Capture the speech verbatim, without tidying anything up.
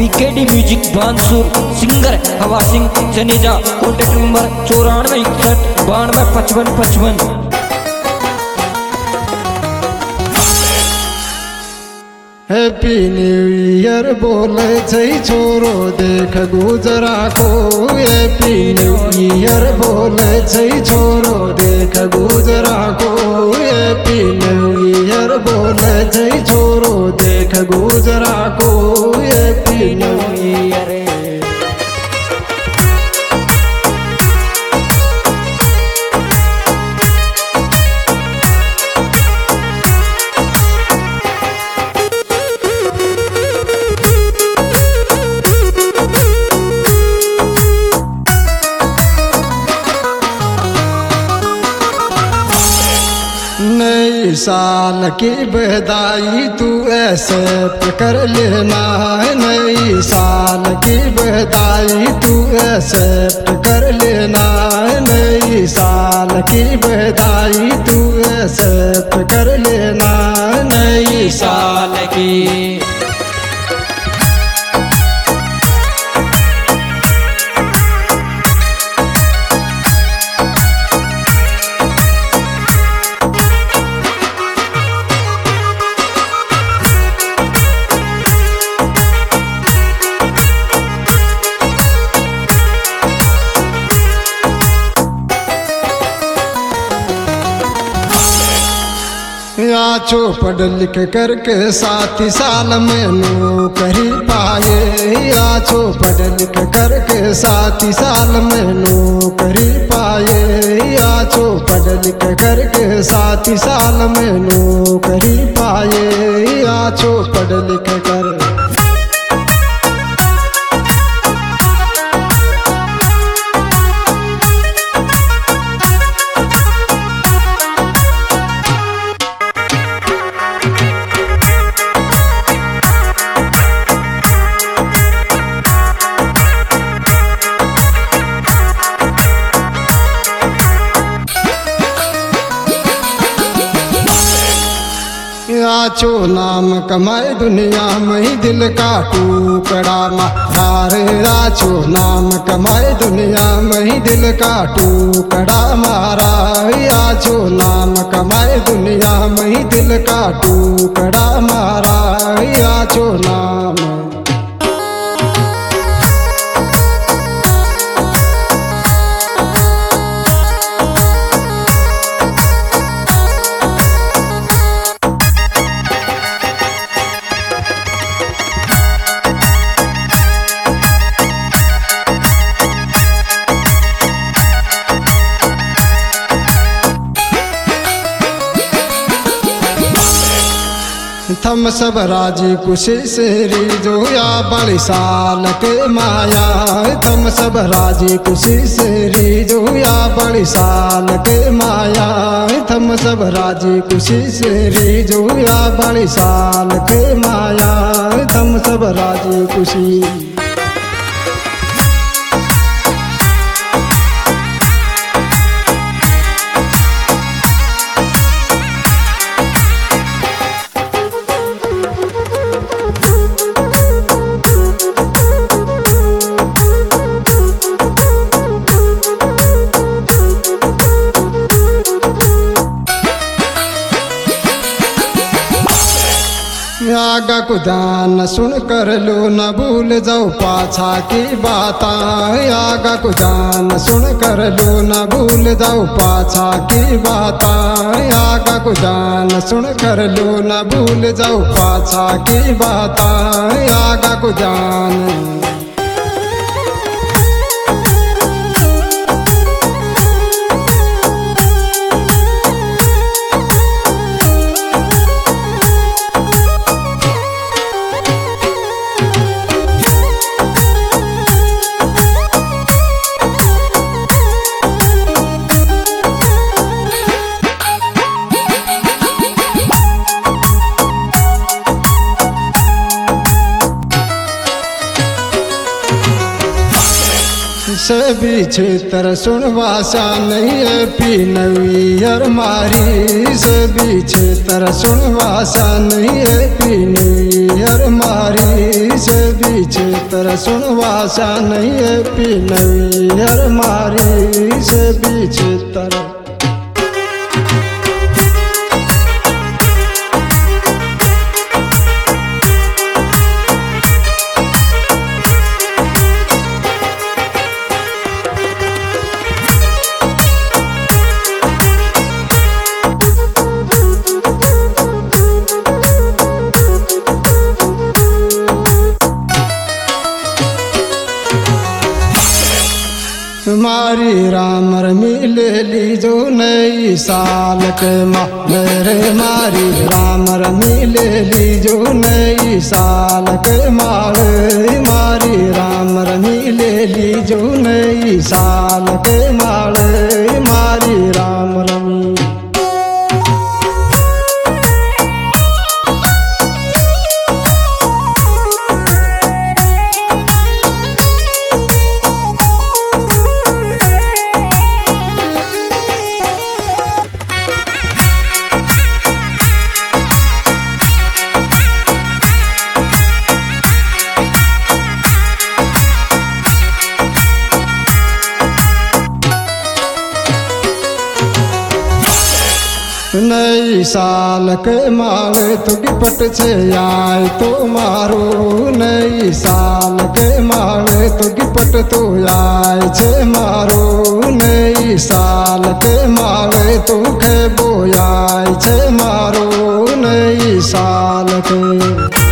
BKD music Bansur, singer हवा Singh Taneja, contact number चौरानवे इकसठ बानवे पचपन पचपन। हैप्पी न्यू ईयर बोले छै छोरो देख गुजरा को। हैप्पी न्यू ईयर बोले छै छोरो देख गुजरा को। हैप्पी न्यू ईयर बोले छै छोरो देख गुजरा को। हैप्पी न्यू ईयर नई साल की बधाई तू एक्सेप्ट कर लेना। नई साल की बधाई तू एक्सेप्ट कर लेना। नई साल की बधाई तू एक्सेप्ट कर लेना। नई साल की आछो पढ़ लिख करके साथी साल में नौकरी पाए। आछो पढ़ लिख करके साथी साल में नौकरी पाए। आछो पढ़ लिख करके साथी साल में नौकरी पाए। आछो पढ़ लिख कर आछो नाम कमाए दुनिया में ही दिल का टुकड़ा मारे। आछो नाम कमाए दुनिया में ही दिल का टुकड़ा मारा। आछो नाम कमाए दुनिया में ही दिल का टुकड़ा मारा। आछो नाम थम सब राजी खुशी से रीजो या बड़ी साल के माया। थम सब राजी खुशी से रीजो या बड़ी साल के माया। थम सब राजी खुशी से रीजो या बड़ी साल के माया। थम सब राजी खुशी आगा को ध्यान सुन कर लो न भूल जाओ पाछा की बात। आगा को ध्यान सुन कर लो न भूल जाओ पाछा की बात। आगा को ध्यान सुन कर लो न भूल जाओ पाछा की बात। आगा को ध्यान सभी क्षेत्र सुनवासा नहीं है पी नवीयर मारी सभी क्षेत्र सुनवासा नहीं है पी नवीयर मारी सभी क्षेत्र सुनवासा नहीं है पी नवीयर मारी सभी क्षेत्र मारी राम रमी ले ली जो नई साल के माँ मेरे मारी राम रमी ले ली जो नई साल के माले मारी राम रमी ले ली जो नई साल के माले मारी राम रमी नई साल के माल तुगिपट से आए तो मारो नई साल के माल तुगिपट तो आए छे मारो नई साल के माल तू के बोयाए छे मारो नई साल के